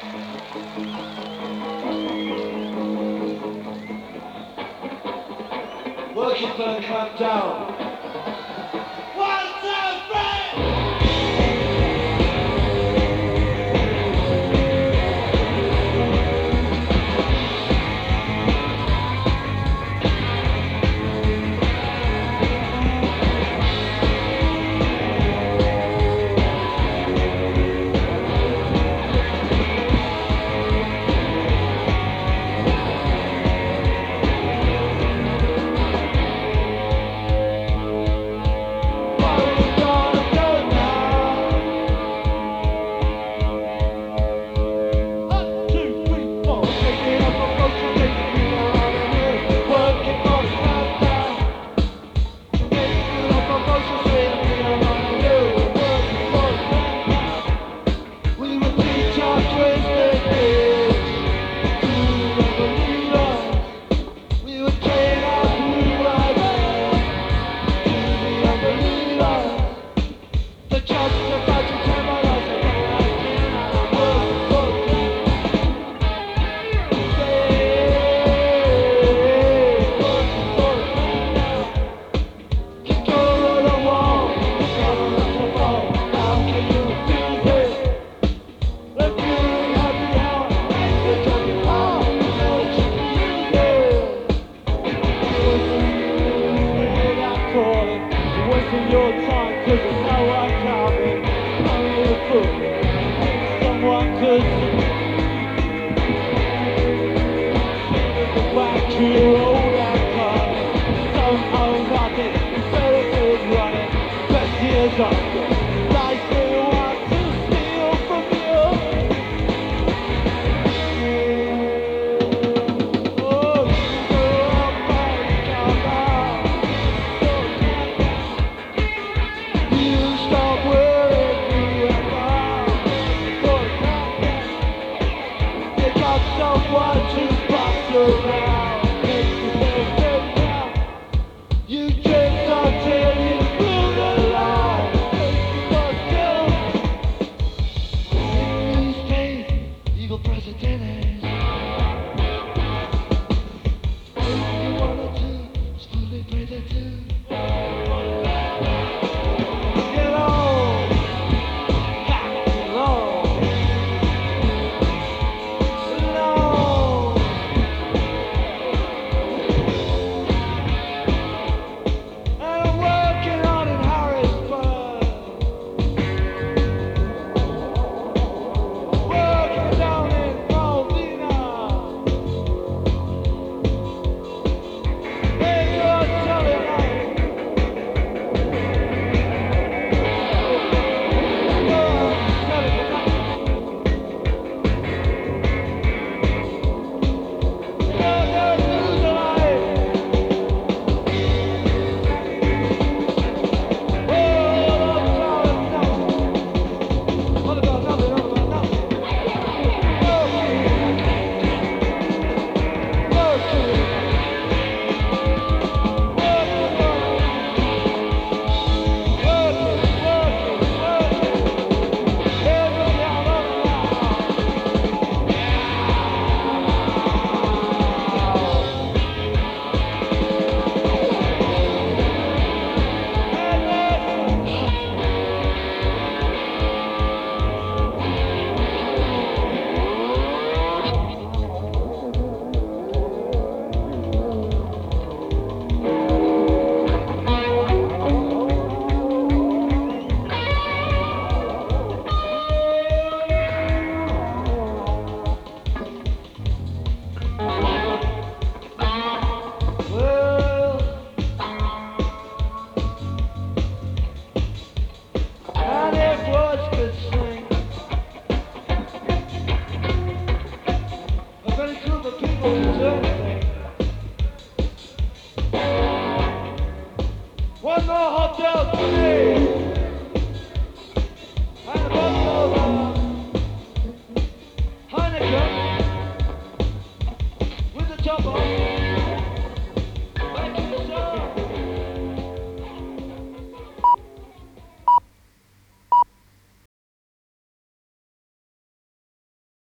Working for the come down. One, two, three! Wasting your time, cause it's how I come in. Only a fool, someone could back to your old car. Somehow nothing, instead of it running. Best years after, life they want to steal from you. Oh, you go up and come out. You stop worrying me about. You got someone to boss around. Make you feel down. You drink until you feel alive. But still, in these days, evil president.